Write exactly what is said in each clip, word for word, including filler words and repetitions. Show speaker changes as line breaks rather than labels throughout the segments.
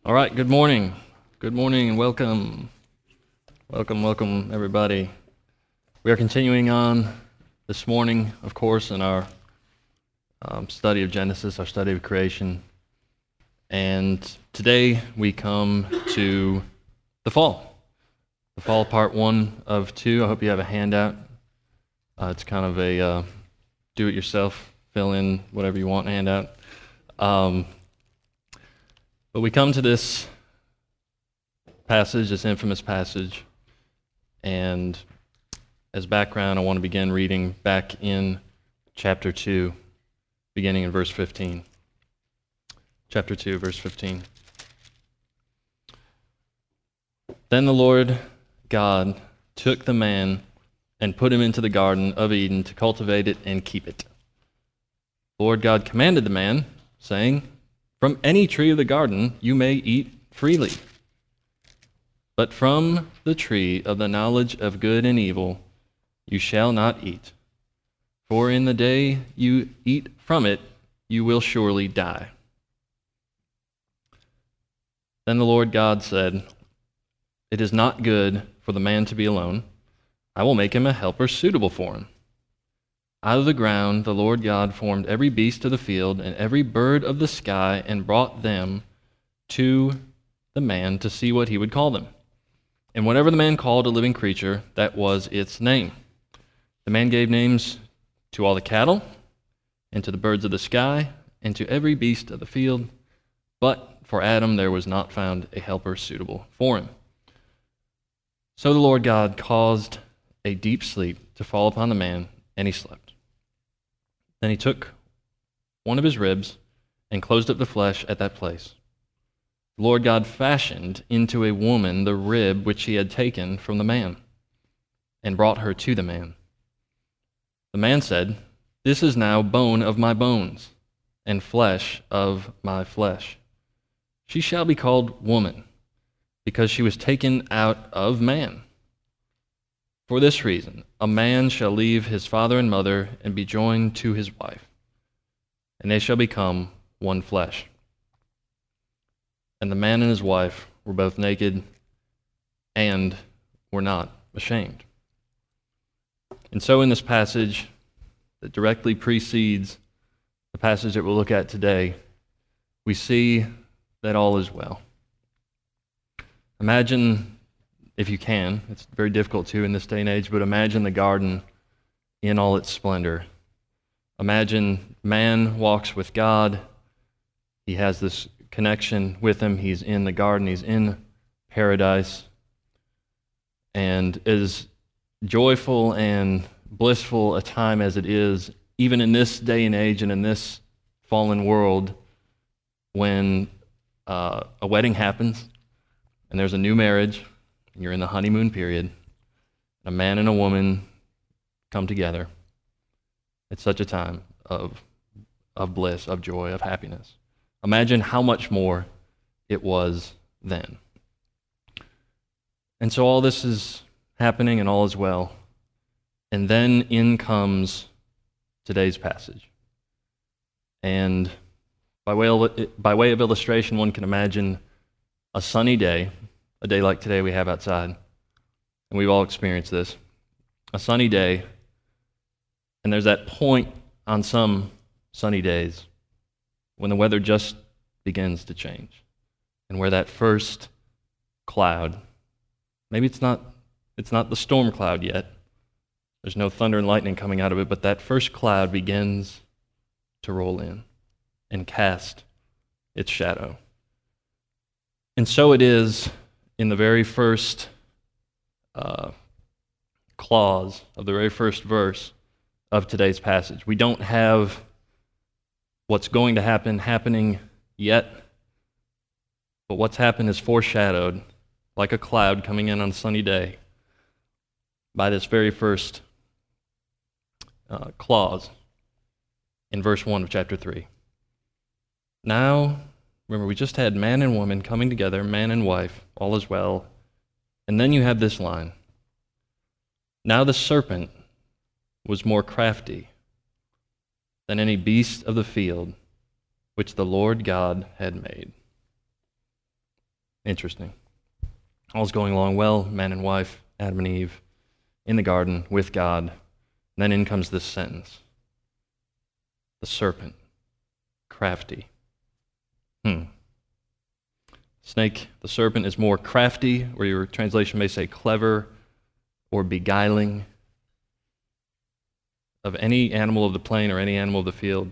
All right, good morning. Good morning and welcome. Welcome, welcome, everybody. We are continuing on this morning, of course, in our um, study of Genesis, our study of creation. And today we come to the fall. The fall, part one of two. I hope you have a handout. Uh, it's kind of a uh, do-it-yourself, fill in whatever you want handout. Um, but we come to this passage, this infamous passage, and as background, I want to begin reading back in chapter two, beginning in verse fifteen. Chapter two, verse fifteen. Then the Lord God took the man and put him into the garden of Eden to cultivate it and keep it. The Lord God commanded the man, saying, "From any tree of the garden you may eat freely. But from the tree of the knowledge of good and evil you shall not eat. For in the day you eat from it, you will surely die." Then the Lord God said, "It is not good for the man to be alone. I will make him a helper suitable for him." Out of the ground the Lord God formed every beast of the field and every bird of the sky and brought them to the man to see what he would call them. And whatever the man called a living creature, that was its name. The man gave names to all the cattle, and to the birds of the sky, and to every beast of the field. But for Adam there was not found a helper suitable for him. So the Lord God caused a deep sleep to fall upon the man, and he slept. Then he took one of his ribs and closed up the flesh at that place. The Lord God fashioned into a woman the rib which he had taken from the man, and brought her to the man. The man said, "This is now bone of my bones, and flesh of my flesh. She shall be called woman, because she was taken out of man. For this reason, a man shall leave his father and mother and be joined to his wife, and they shall become one flesh." And the man and his wife were both naked and were not ashamed. And so in this passage that directly precedes the passage that we'll look at today, we see that all is well. Imagine, if you can, it's very difficult to in this day and age, but imagine the garden in all its splendor. Imagine man walks with God. He has this connection with him. He's in the garden. He's in paradise. And as joyful and blissful a time as it is, even in this day and age and in this fallen world, when uh, a wedding happens and there's a new marriage, and you're in the honeymoon period, a man and a woman come together, it's such a time of, of bliss, of joy, of happiness. Imagine how much more it was then. And so all this is happening and all is well. And then in comes today's passage. And by way of, by way of illustration, one can imagine a sunny day, a day like today we have outside, and we've all experienced this, a sunny day, and there's that point on some sunny days when the weather just begins to change, and where that first cloud, maybe it's not it's not the storm cloud yet, there's no thunder and lightning coming out of it, but that first cloud begins to roll in and cast its shadow. And so it is in the very first uh, clause of the very first verse of today's passage. We don't have what's going to happen happening yet, but what's happened is foreshadowed like a cloud coming in on a sunny day by this very first uh, clause in verse one of chapter three. Now, remember, we just had man and woman coming together, man and wife, all is well, and then you have this line, "Now the serpent was more crafty than any beast of the field which the Lord God had made." Interesting. All's going along well, man and wife, Adam and Eve, in the garden with God. And then in comes this sentence. The serpent, crafty. Hmm. Snake, the serpent, is more crafty, or your translation may say clever or beguiling, of any animal of the plain or any animal of the field.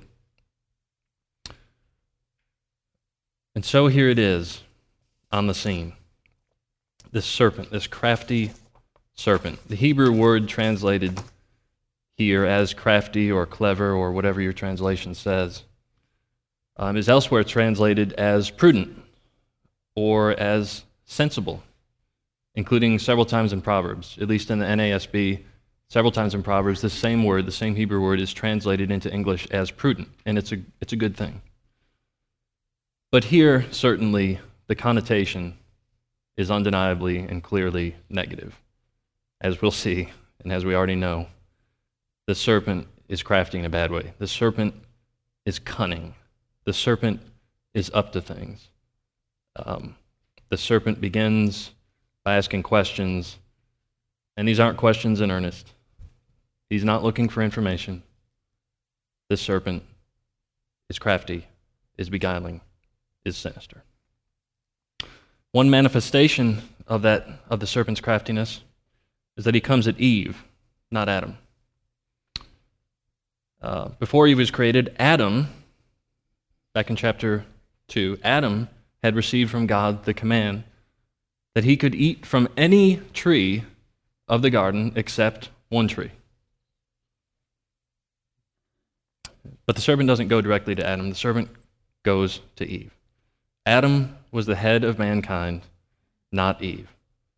And so here it is on the scene. This serpent, this crafty serpent. The Hebrew word translated here as crafty or clever or whatever your translation says um, is elsewhere translated as prudent or as sensible, including several times in Proverbs. At least in the N A S B, several times in Proverbs, this same word, the same Hebrew word, is translated into English as prudent, and it's a, it's a good thing. But here, certainly, the connotation is undeniably and clearly negative. As we'll see, and as we already know, the serpent is crafty in a bad way. The serpent is cunning. The serpent is up to things. Um, the serpent begins by asking questions, and these aren't questions in earnest. He's not looking for information. This serpent is crafty, is beguiling, is sinister. One manifestation of that, of the serpent's craftiness, is that he comes at Eve, not Adam. Uh, before Eve was created, Adam, back in chapter two, Adam had received from God the command that he could eat from any tree of the garden except one tree. But the serpent doesn't go directly to Adam. The serpent goes to Eve. Adam was the head of mankind, not Eve.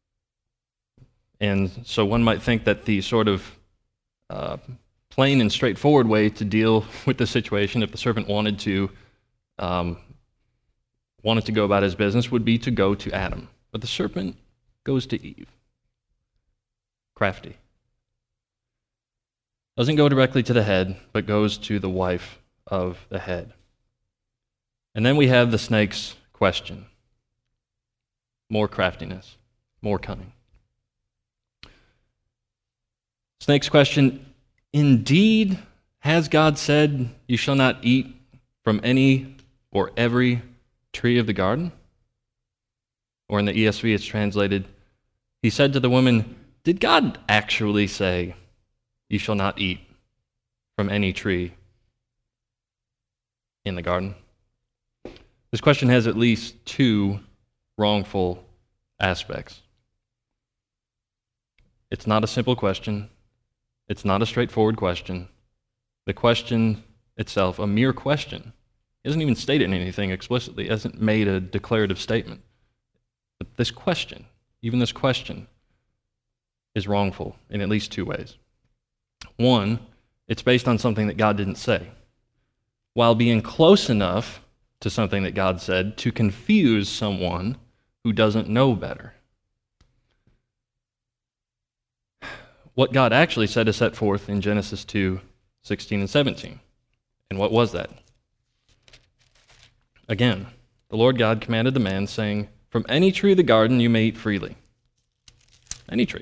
And so one might think that the sort of uh, plain and straightforward way to deal with the situation, if the serpent wanted to um, wanted to go about his business, would be to go to Adam. But the serpent goes to Eve. Crafty. Doesn't go directly to the head, but goes to the wife of the head. And then we have the snake's question. More craftiness, more cunning. Snake's question, indeed, has God said, you shall not eat from any or every tree of the garden? Or in the E S V it's translated, he said to the woman, did God actually say, you shall not eat from any tree in the garden? This question has at least two wrongful aspects. It's not a simple question. It's not a straightforward question. The question itself, a mere question, isn't even stated anything explicitly, it hasn't made a declarative statement. But this question, even this question, is wrongful in at least two ways. One, it's based on something that God didn't say, while being close enough to something that God said to confuse someone who doesn't know better. What God actually said is set forth in Genesis two, sixteen and seventeen. And what was that? Again, the Lord God commanded the man, saying, from any tree of the garden you may eat freely. Any tree.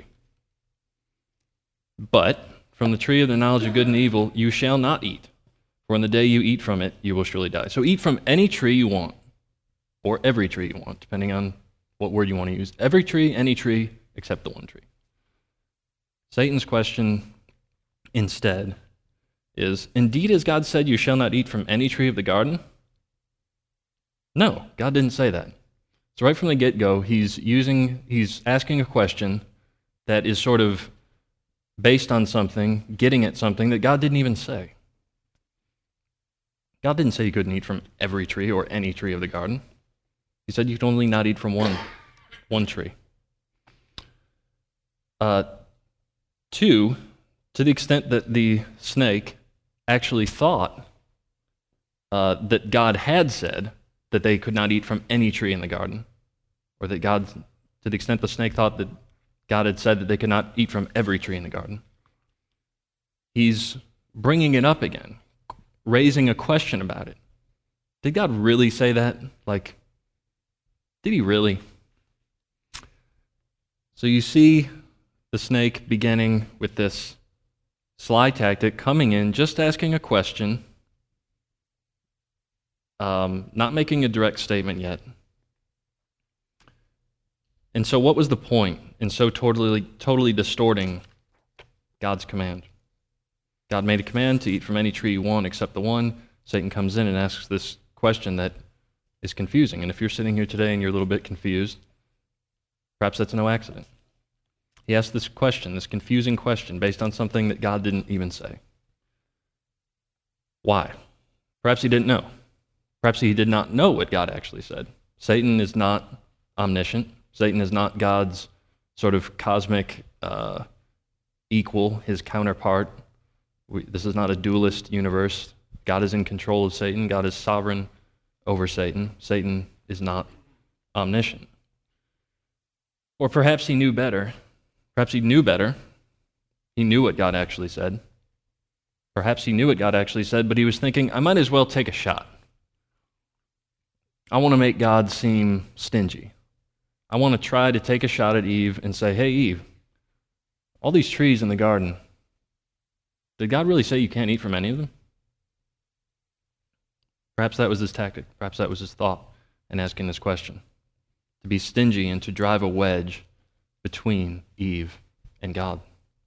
But from the tree of the knowledge of good and evil you shall not eat, for in the day you eat from it you will surely die. So eat from any tree you want, or every tree you want, depending on what word you want to use. Every tree, any tree, except the one tree. Satan's question instead is, indeed has God said you shall not eat from any tree of the garden? No, God didn't say that. So right from the get-go, he's using, he's asking a question that is sort of based on something, getting at something that God didn't even say. God didn't say you couldn't eat from every tree or any tree of the garden. He said you could only not eat from one, one tree. Uh, two, to the extent that the snake actually thought uh, that God had said that they could not eat from any tree in the garden, or that God, to the extent the snake thought that God had said that they could not eat from every tree in the garden, he's bringing it up again, raising a question about it. Did God really say that? Like, did he really? So you see the snake beginning with this sly tactic, coming in, just asking a question, um, not making a direct statement yet. And so what was the point in so totally, totally distorting God's command? God made a command to eat from any tree you want except the one. Satan comes in and asks this question that is confusing. And if you're sitting here today and you're a little bit confused, perhaps that's no accident. He asked this question, this confusing question, based on something that God didn't even say. Why? Perhaps he didn't know. Perhaps he did not know what God actually said. Satan is not omniscient. Satan is not God's sort of cosmic uh, equal, his counterpart. We, this is not a dualist universe. God is in control of Satan. God is sovereign over Satan. Satan is not omniscient. Or perhaps he knew better. Perhaps he knew better. He knew what God actually said. Perhaps he knew what God actually said, but he was thinking, I might as well take a shot. I want to make God seem stingy. I want to try to take a shot at Eve and say, hey, Eve, all these trees in the garden, did God really say you can't eat from any of them? Perhaps that was his tactic. Perhaps that was his thought in asking this question, to be stingy and to drive a wedge between Eve and God.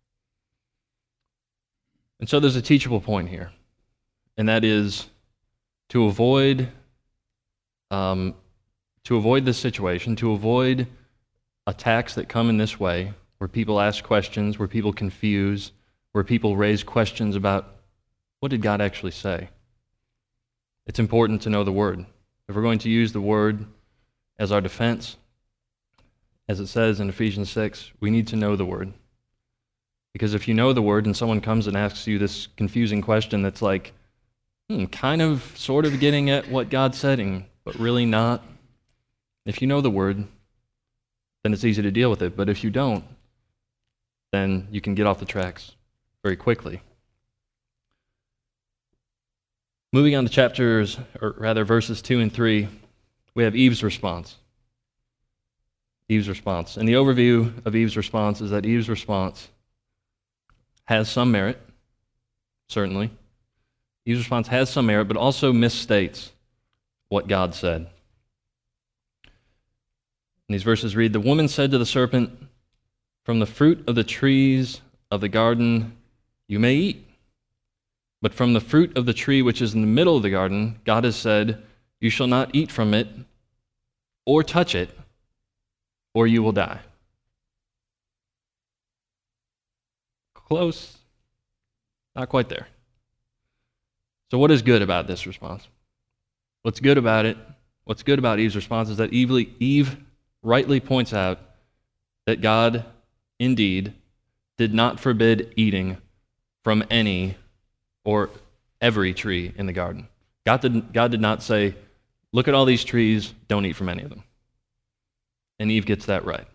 And so there's a teachable point here, and that is to avoid um, to avoid this situation, to avoid attacks that come in this way, where people ask questions, where people confuse, where people raise questions about what did God actually say. It's important to know the Word. If we're going to use the Word as our defense, as it says in Ephesians six, we need to know the Word. Because if you know the Word and someone comes and asks you this confusing question that's like, hmm, kind of, sort of getting at what God said, but really not, if you know the Word, then it's easy to deal with it. But if you don't, then you can get off the tracks very quickly. Moving on to chapters, or rather verses two and three, we have Eve's response. Eve's response. And the overview of Eve's response is that Eve's response has some merit, certainly. Eve's response has some merit, but also misstates what God said. And these verses read, the woman said to the serpent, from the fruit of the trees of the garden you may eat, but from the fruit of the tree which is in the middle of the garden, God has said, you shall not eat from it or touch it, or you will die. Close. Not quite there. So what is good about this response? What's good about it, what's good about Eve's response is that Eve, Eve rightly points out that God indeed did not forbid eating from any or every tree in the garden. God did, God did not say, look at all these trees, don't eat from any of them. And Eve gets that right.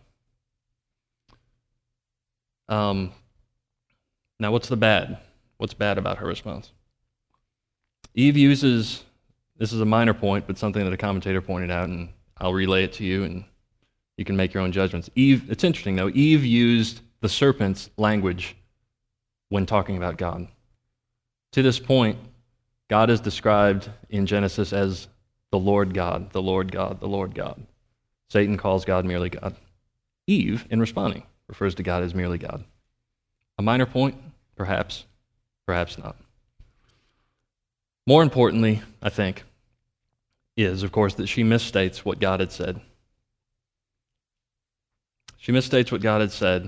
Um, now, what's the bad? What's bad about her response? Eve uses, this is a minor point, but something that a commentator pointed out, and I'll relay it to you, and you can make your own judgments. Eve, it's interesting though, Eve used the serpent's language when talking about God. To this point, God is described in Genesis as the Lord God, the Lord God, the Lord God. Satan calls God merely God. Eve, in responding, refers to God as merely God. A minor point? Perhaps. Perhaps not. More importantly, I think, is, of course, that she misstates what God had said. She misstates what God had said.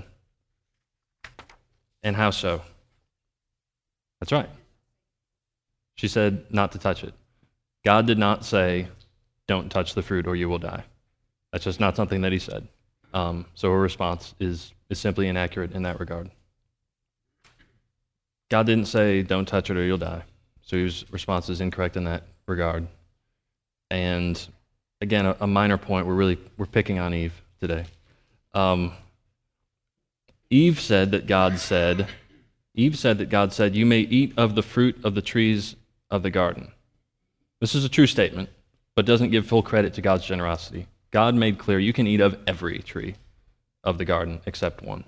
And how so? That's right. She said not to touch it. God did not say, don't touch the fruit or you will die. That's just not something that he said. Um, so her response is, is simply inaccurate in that regard. God didn't say, don't touch it or you'll die. So his response is incorrect in that regard. And again, a, a minor point, we're really, we're picking on Eve today. Um, Eve said that God said, Eve said that God said, you may eat of the fruit of the trees of the garden. This is a true statement, but doesn't give full credit to God's generosity. God made clear you can eat of every tree of the garden except one.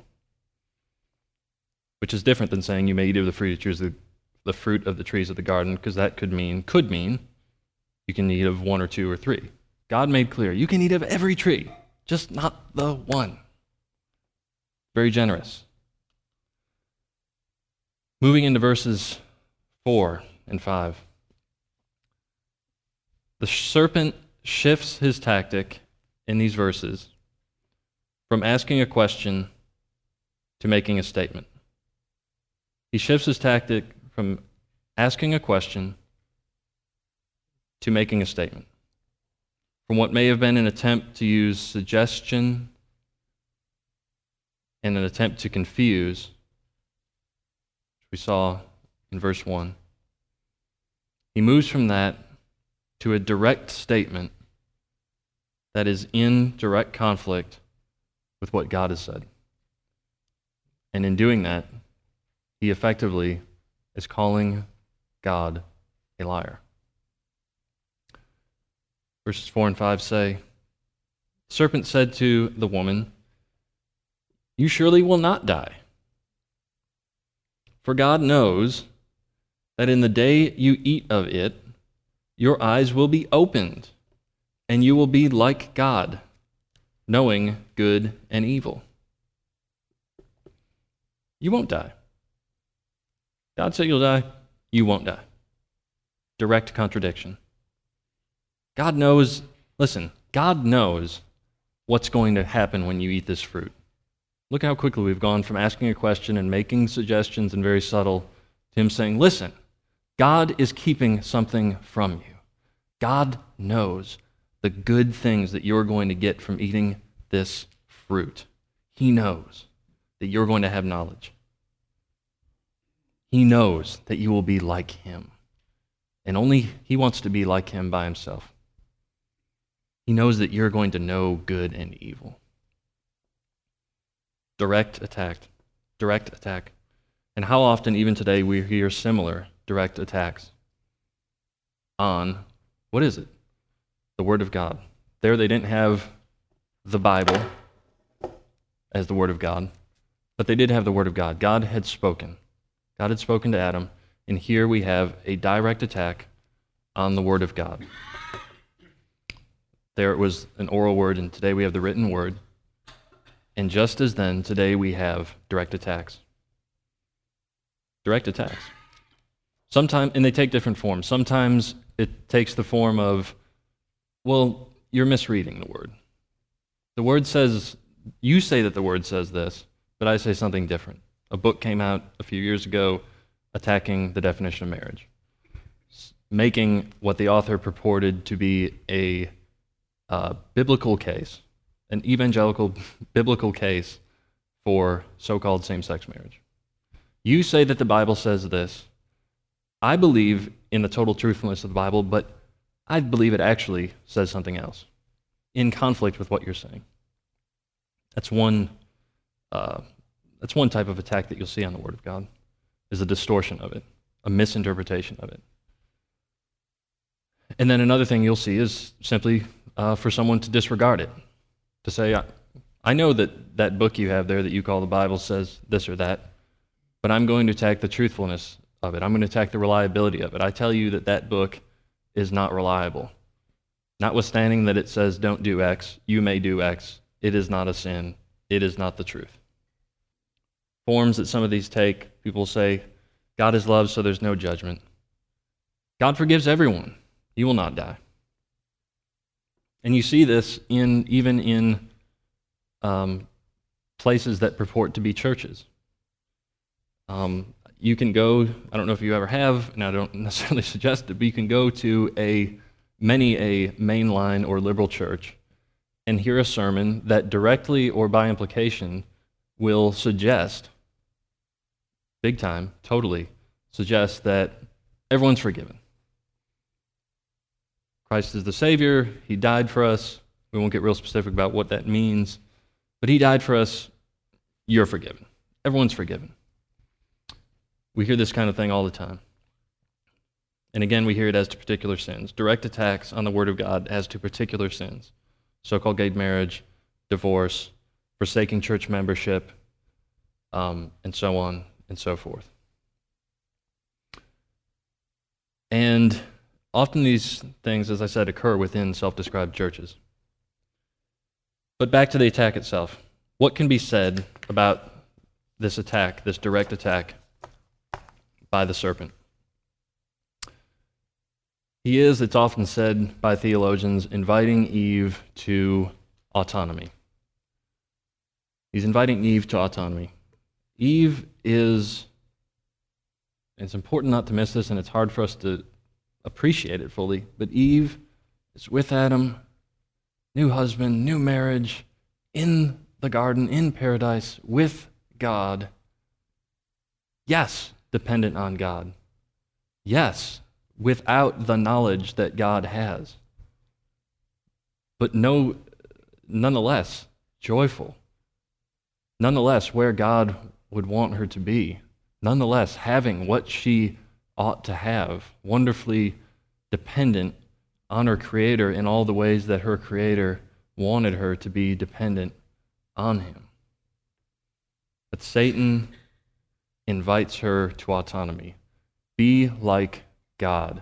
Which is different than saying you may eat of the fruit of the trees of the, the fruit of the trees of the garden, because that could mean could mean you can eat of one or two or three. God made clear you can eat of every tree, just not the one. Very generous. Moving into verses four and five. The serpent shifts his tactic in these verses from asking a question to making a statement. He shifts his tactic from asking a question to making a statement. From what may have been an attempt to use suggestion and an attempt to confuse, which we saw in verse one, he moves from that to a direct statement that is in direct conflict with what God has said. And in doing that, he effectively is calling God a liar. Verses four and five say, the serpent said to the woman, "You surely will not die. For God knows that in the day you eat of it, your eyes will be opened, and you will be like God, knowing good and evil." You won't die. God said you'll die, you won't die. Direct contradiction. God knows, listen, God knows what's going to happen when you eat this fruit. Look how quickly we've gone from asking a question and making suggestions and very subtle to him saying, listen, God is keeping something from you. God knows the good things that you're going to get from eating this fruit. He knows that you're going to have knowledge. He knows that you will be like him. And only he wants to be like him by himself. He knows that you're going to know good and evil. Direct attack. Direct attack. And how often, even today, we hear similar direct attacks on, what is it? The Word of God. There they didn't have the Bible as the Word of God, but they did have the Word of God. God had spoken. God had spoken to Adam, and here we have a direct attack on the Word of God. There it was an oral word, and today we have the written word. And just as then, today we have direct attacks. Direct attacks. Sometimes, and they take different forms. Sometimes it takes the form of, well, you're misreading the word. The word says, you say that the word says this, but I say something different. A book came out a few years ago attacking the definition of marriage, making what the author purported to be a uh, biblical case, an evangelical biblical case for so-called same-sex marriage. You say that the Bible says this. I believe in the total truthfulness of the Bible, but I believe it actually says something else, in conflict with what you're saying. That's one, uh, that's one type of attack that you'll see on the Word of God, is a distortion of it, a misinterpretation of it. And then another thing you'll see is simply uh, for someone to disregard it, to say, I, I know that that book you have there that you call the Bible says this or that, but I'm going to attack the truthfulness of it. I'm going to attack the reliability of it. I tell you that that book is not reliable. Notwithstanding that it says don't do X, you may do X. It is not a sin. It is not the truth. Forms that some of these take, people say, God is love, so there's no judgment. God forgives everyone. He will not die. And you see this in even in um, places that purport to be churches. Um, you can go, I don't know if you ever have, and I don't necessarily suggest it, but you can go to a many a mainline or liberal church and hear a sermon that directly or by implication will suggest, big time, totally, suggest that everyone's forgiven. Christ is the Savior. He died for us. We won't get real specific about what that means, but he died for us. You're forgiven. Everyone's forgiven. We hear this kind of thing all the time. And again, we hear it as to particular sins. Direct attacks on the Word of God as to particular sins. So-called gay marriage, divorce, forsaking church membership, um, and so on and so forth. And often these things, as I said, occur within self-described churches. But back to the attack itself. What can be said about this attack, this direct attack by the serpent? He is, it's often said by theologians, inviting Eve to autonomy. He's inviting Eve to autonomy. Eve is, it's important not to miss this, and it's hard for us to appreciate it fully, but Eve is with Adam, new husband, new marriage, in the garden, in paradise, with God. Yes, dependent on God. Yes, without the knowledge that God has. But no, nonetheless, joyful. Nonetheless, where God would want her to be. Nonetheless, having what she ought to have, wonderfully dependent on her Creator in all the ways that her Creator wanted her to be dependent on Him. But Satan invites her to autonomy. Be like God.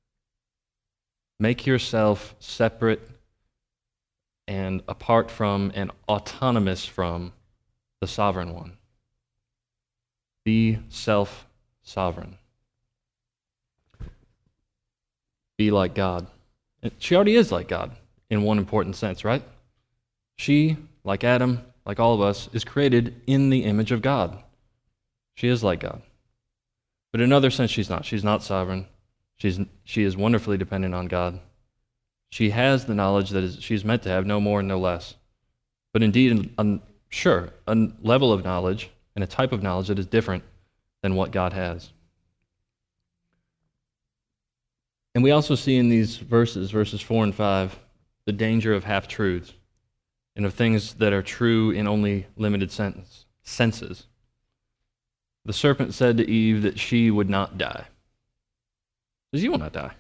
Make yourself separate and apart from and autonomous from the sovereign one. Be self-sovereign. Be like God. She already is like God in one important sense, right? She, like Adam, like all of us, is created in the image of God. She is like God. But in another sense, she's not. She's not sovereign. She's, she is wonderfully dependent on God. She has the knowledge that is, she's meant to have, no more and no less. But indeed, an, sure, a level of knowledge and a type of knowledge that is different than what God has. And we also see in these verses, verses four and five, the danger of half-truths and of things that are true in only limited sentence, senses. The serpent said to Eve that she would not die. He says, you will not die.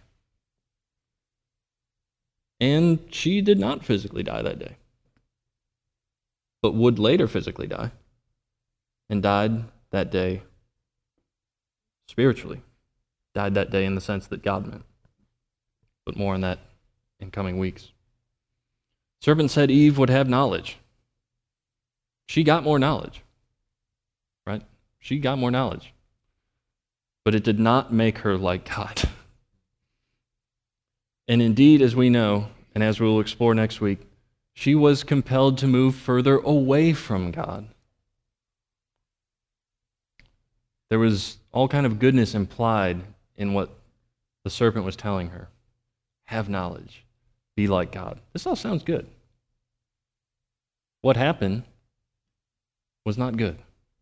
And she did not physically die that day, but would later physically die, and died that day spiritually. Died that day in the sense that God meant. But more on that in coming weeks. Serpent said Eve would have knowledge. She got more knowledge, right? She got more knowledge. But it did not make her like God. And indeed, as we know, and as we will explore next week, she was compelled to move further away from God. There was all kind of goodness implied in what the serpent was telling her. Have knowledge. Be like God. This all sounds good. What happened was not good.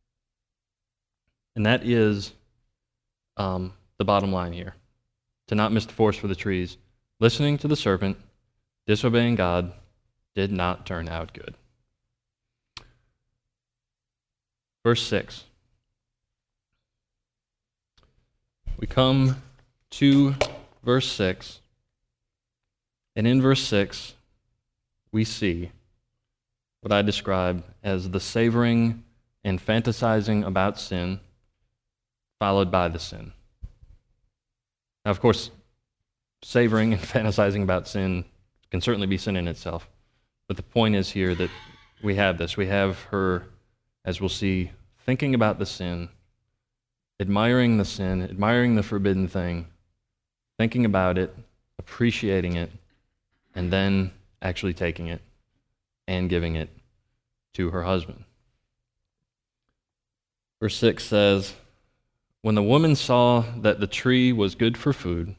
And that is um, the bottom line here. To not miss the forest for the trees. Listening to the serpent, disobeying God, did not turn out good. Verse six. We come to verse six. And in verse six, we see what I describe as the savoring and fantasizing about sin, followed by the sin. Now, of course, savoring and fantasizing about sin can certainly be sin in itself. But the point is here that we have this. We have her, as we'll see, thinking about the sin, admiring the sin, admiring the forbidden thing, thinking about it, appreciating it, and then actually taking it and giving it to her husband. Verse six says, when the woman saw that the tree was good for food,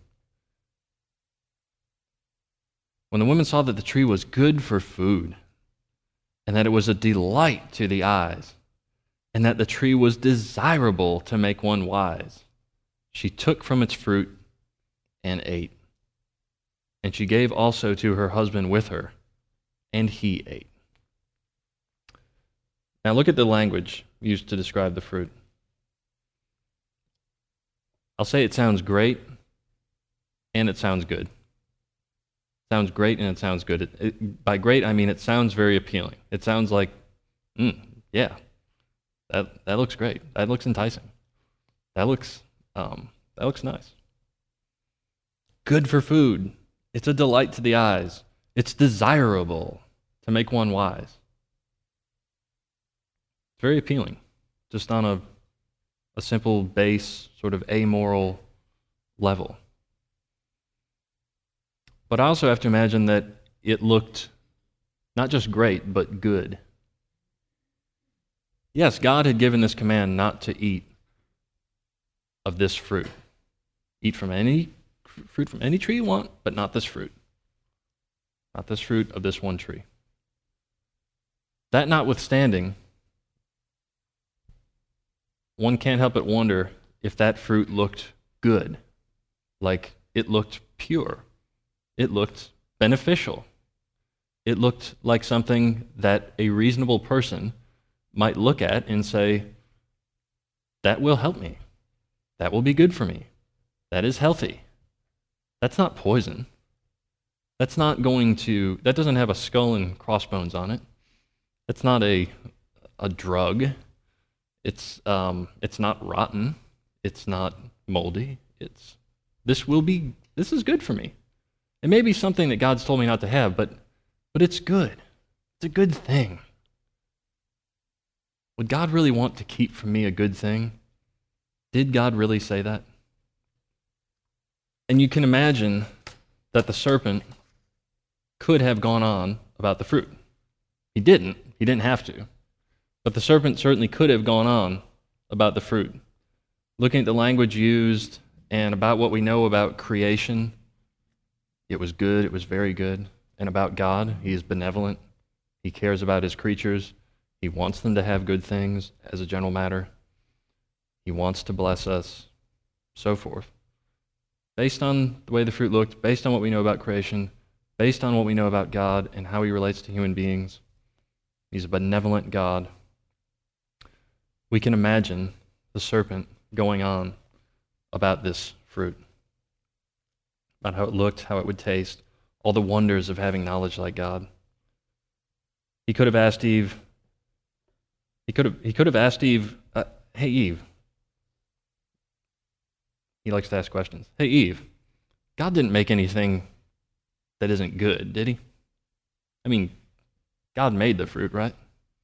when the woman saw that the tree was good for food, and that it was a delight to the eyes, and that the tree was desirable to make one wise, she took from its fruit and ate. And she gave also to her husband with her, and he ate. Now look at the language used to describe the fruit. I'll say it sounds great, and it sounds good. It sounds great, and it sounds good. It, it, by great, I mean it sounds very appealing. It sounds like Mm, yeah, that that looks great. That looks enticing. That looks um, that looks nice. Good for food. It's a delight to the eyes. It's desirable to make one wise. It's very appealing, just on a a simple base, sort of amoral level. But I also have to imagine that it looked not just great, but good. Yes, God had given this command not to eat of this fruit. Eat from any fruit from any tree you want, but not this fruit. Not this fruit of this one tree. That notwithstanding, one can't help but wonder if that fruit looked good, like it looked pure, it looked beneficial, it looked like something that a reasonable person might look at and say, that will help me, that will be good for me, that is healthy, that's not poison, that's not going to, that doesn't have a skull and crossbones on it, that's not a, a drug. It's um, it's not rotten. It's not moldy. It's this will be this is good for me. It may be something that God's told me not to have, but but it's good. It's a good thing. Would God really want to keep from me a good thing? Did God really say that? And you can imagine that the serpent could have gone on about the fruit. He didn't. He didn't have to. But the serpent certainly could have gone on about the fruit. Looking at the language used and about what we know about creation, it was good, it was very good. And about God, he is benevolent. He cares about his creatures. He wants them to have good things as a general matter. He wants to bless us, so forth. Based on the way the fruit looked, based on what we know about creation, based on what we know about God and how he relates to human beings, he's a benevolent God. We can imagine the serpent going on about this fruit, about how it looked, how it would taste, all the wonders of having knowledge like God. He could have asked Eve, he could have, he could have asked Eve, uh, hey Eve, he likes to ask questions, hey Eve, God didn't make anything that isn't good, did he? I mean, God made the fruit, right?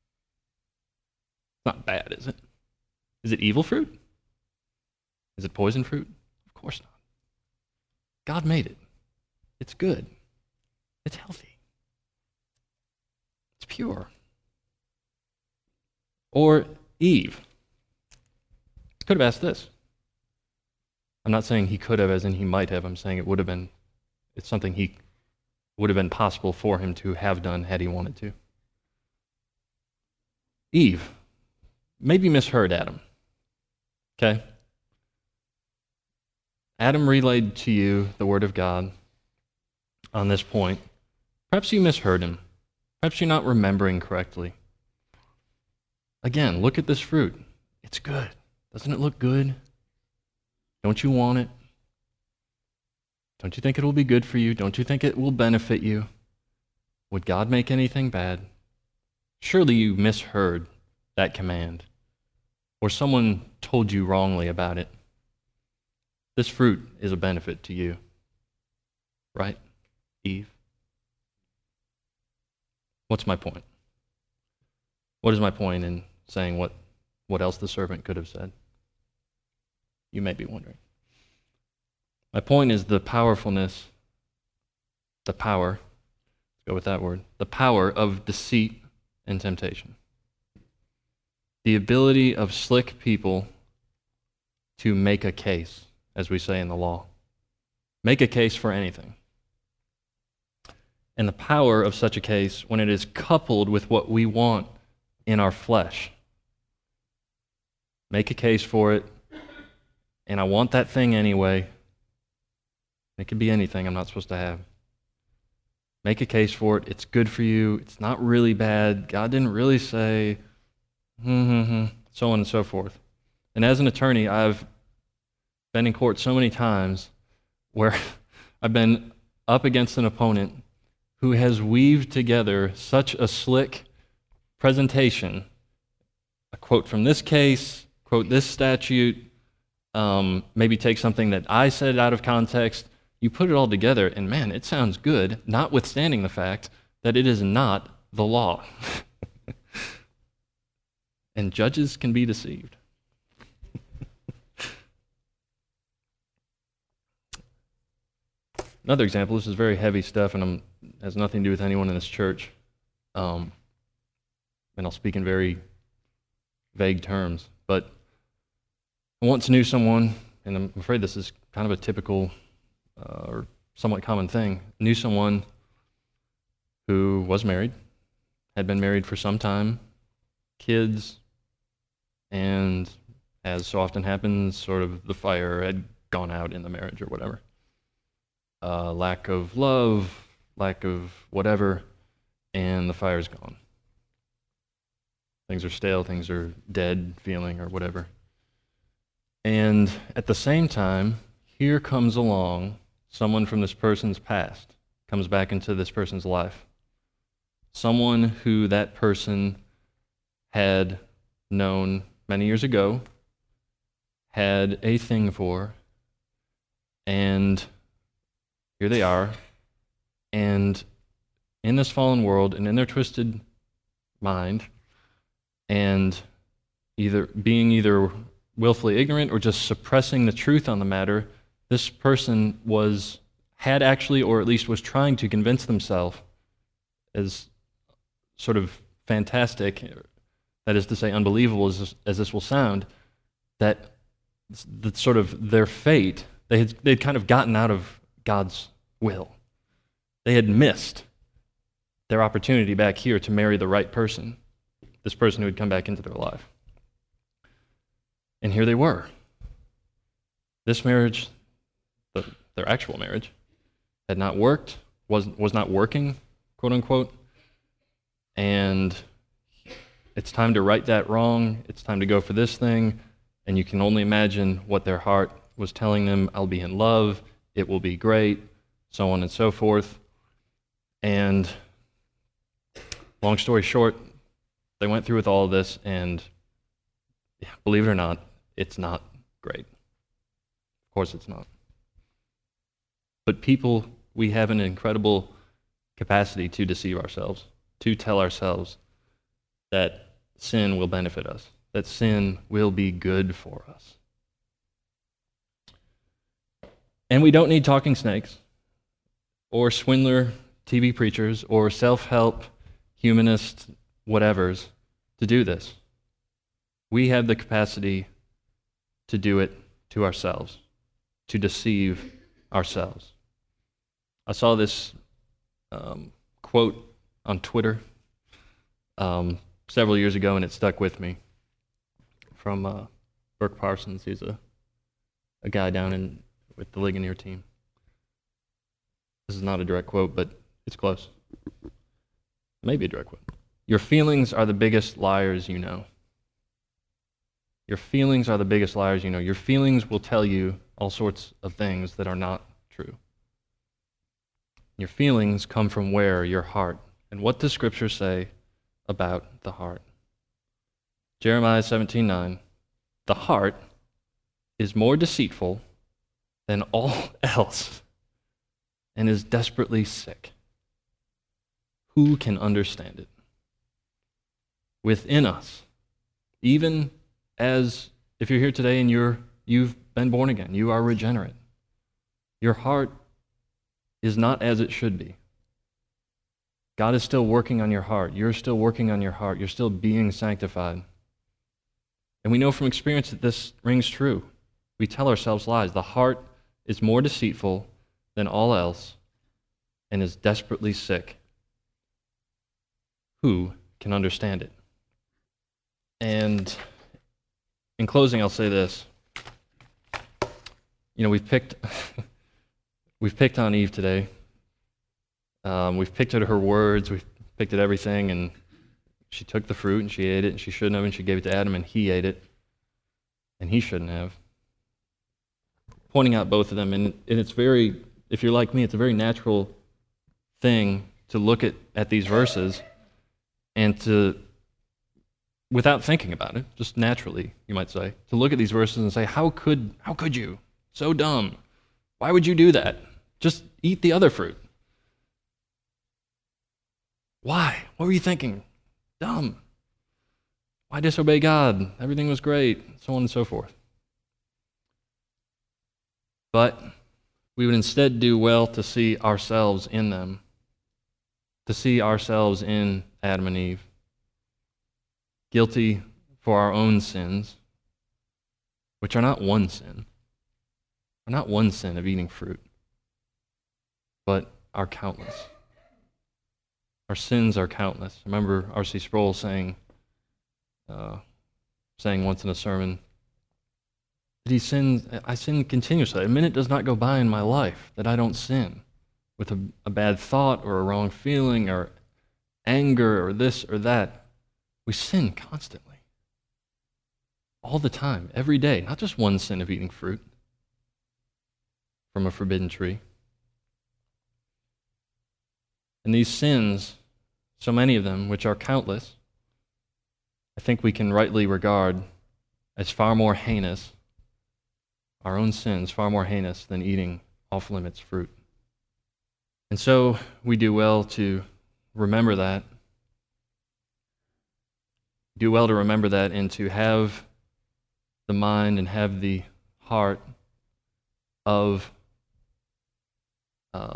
It's not bad, is it? Is it evil fruit? Is it poison fruit? Of course not. God made it. It's good. It's healthy. It's pure. Or Eve could have asked this. I'm not saying he could have as in he might have. I'm saying it would have been, it's something he would have been possible for him to have done had he wanted to. Eve maybe misheard Adam. Okay? Adam relayed to you the word of God on this point. Perhaps you misheard him. Perhaps you're not remembering correctly. Again, look at this fruit. It's good. Doesn't it look good? Don't you want it? Don't you think it will be good for you? Don't you think it will benefit you? Would God make anything bad? Surely you misheard that command, or someone told you wrongly about it. This fruit is a benefit to you, right, Eve? What's my point? What is my point in saying what, what else the serpent could have said? You may be wondering. My point is the powerfulness, the power, let's go with that word, the power of deceit and temptation. The ability of slick people to make a case, as we say in the law. Make a case for anything. And the power of such a case when it is coupled with what we want in our flesh. Make a case for it, and I want that thing anyway. It could be anything I'm not supposed to have. Make a case for it. It's good for you. It's not really bad. God didn't really say, hmm, hmm, hmm, so on and so forth. And as an attorney, I've been in court so many times where I've been up against an opponent who has weaved together such a slick presentation, a quote from this case, quote this statute, um, maybe take something that I said out of context, you put it all together, and man, it sounds good, notwithstanding the fact that it is not the law. And judges can be deceived. Another example, this is very heavy stuff, and I'm, has nothing to do with anyone in this church. Um, and I'll speak in very vague terms. But I once knew someone, and I'm afraid this is kind of a typical uh, or somewhat common thing, knew someone who was married, had been married for some time, kids, and as so often happens, sort of the fire had gone out in the marriage or whatever. Uh, lack of love, lack of whatever, and the fire's gone. Things are stale, things are dead feeling or whatever. And at the same time, here comes along someone from this person's past, comes back into this person's life. Someone who that person had known many years ago, had a thing for, and here they are, and in this fallen world and in their twisted mind, and either being either willfully ignorant or just suppressing the truth on the matter, this person was, had actually, or at least was trying to convince themselves, as sort of fantastic, that is to say unbelievable as this, as this will sound, that the sort of their fate, they had they'd kind of gotten out of God's will. They had missed their opportunity back here to marry the right person, this person who had come back into their life. And here they were. This marriage, the, their actual marriage, had not worked, was, was not working, quote unquote, and it's time to right that wrong, it's time to go for this thing, and you can only imagine what their heart was telling them. I'll be in love, it will be great, so on and so forth. And long story short, they went through with all of this, and yeah, believe it or not, it's not great. Of course it's not. But people, we have an incredible capacity to deceive ourselves, to tell ourselves that sin will benefit us, that sin will be good for us. And we don't need talking snakes or swindler T V preachers or self-help humanist whatevers to do this. We have the capacity to do it to ourselves, to deceive ourselves. I saw this um, quote on Twitter um, several years ago, and it stuck with me, from uh, Burke Parsons. He's a, a guy down in with the Ligonier team. This is not a direct quote, but it's close. Maybe a direct quote. Your feelings are the biggest liars you know. Your feelings are the biggest liars you know. Your feelings will tell you all sorts of things that are not true. Your feelings come from where? Your heart. And what does Scripture say about the heart? Jeremiah seventeen nine. The heart is more deceitful than all else and is desperately sick. Who can understand it? Within us, even as if you're here today and you're you've been born again, you are regenerate. Your heart is not as it should be. God is still working on your heart. You're still working on your heart. You're still being sanctified. And we know from experience that this rings true. We tell ourselves lies. The heart is more deceitful than all else and is desperately sick. Who can understand it? And in closing, I'll say this. You know, we've picked we've picked on Eve today. Um, we've picked at her words. We've picked at everything, and she took the fruit and she ate it, and she shouldn't have, and she gave it to Adam, and he ate it, and he shouldn't have. Pointing out both of them, and, and it's very, if you're like me, it's a very natural thing to look at, at these verses and to without thinking about it, just naturally, you might say, to look at these verses and say, how could, how could you? So dumb. Why would you do that? Just eat the other fruit. Why? What were you thinking? Dumb. Why disobey God? Everything was great, so on and so forth. But we would instead do well to see ourselves in them, to see ourselves in Adam and Eve, guilty for our own sins, which are not one sin, are not one sin of eating fruit, but are countless. Our sins are countless. I remember R C Sproul saying, uh, saying once in a sermon, that he sins, I sin continuously. A minute does not go by in my life that I don't sin with a, a bad thought or a wrong feeling or anger or this or that. We sin constantly. All the time, every day. Not just one sin of eating fruit from a forbidden tree. And these sins, so many of them, which are countless, I think we can rightly regard as far more heinous, our own sins far more heinous than eating off-limits fruit. And so we do well to remember that, do well to remember that and to have the mind and have the heart of uh,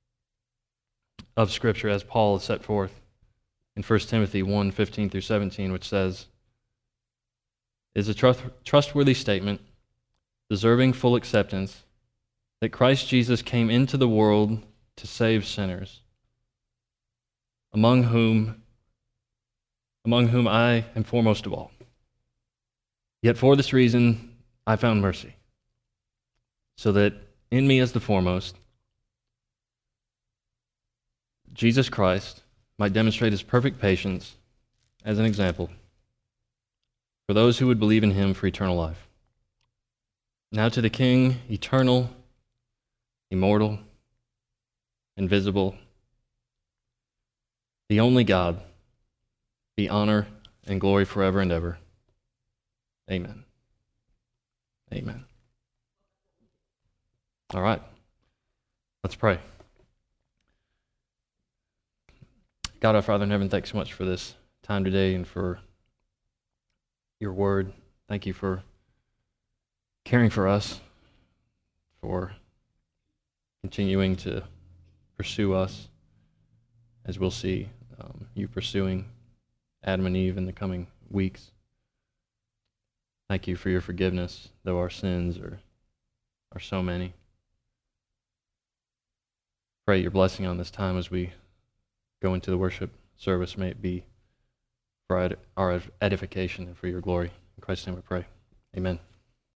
of Scripture as Paul has set forth in First Timothy one, fifteen through seventeen, which says, is a trust, trustworthy statement, deserving full acceptance, that Christ Jesus came into the world to save sinners, among whom, among whom I am foremost of all. Yet for this reason I found mercy, so that in me as the foremost, Jesus Christ might demonstrate his perfect patience as an example for those who would believe in him for eternal life. Now to the King, eternal, immortal, invisible, the only God, be honor and glory forever and ever. Amen. Amen. All right. Let's pray. God, our Father in heaven, thanks so much for this time today and for your word. Thank you for caring for us, for continuing to pursue us, as we'll see um, you pursuing Adam and Eve in the coming weeks. Thank you for your forgiveness, though our sins are, are so many. Pray your blessing on this time as we go into the worship service. May it be for our edification and for your glory. In Christ's name we pray. Amen.